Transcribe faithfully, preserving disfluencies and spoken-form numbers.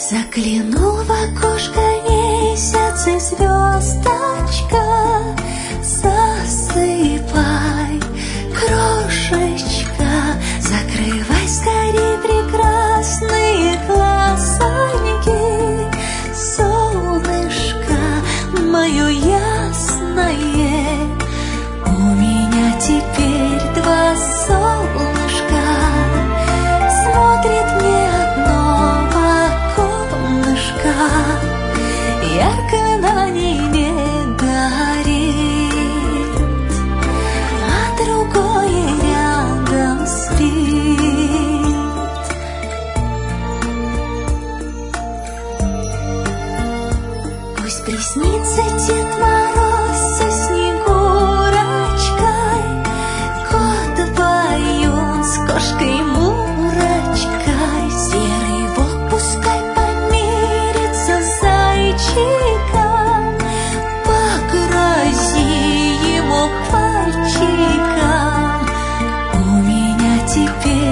Заглянул в окошко месяц и звездочка, засыпай, крошечка, закрывай скорей прекрасные глазоньки, солнышко мое ясное, у меня теперь два солнышка, смотрит мне одно в окошко, ярко на небе горит, а другое рядом спит. Пусть приснится Дед Мороз со Снегурочкой, кот Баюн с кошкой Мурочкой, серый волк пускай помирится с зайчиком, погрози ему пальчиком, у меня теперь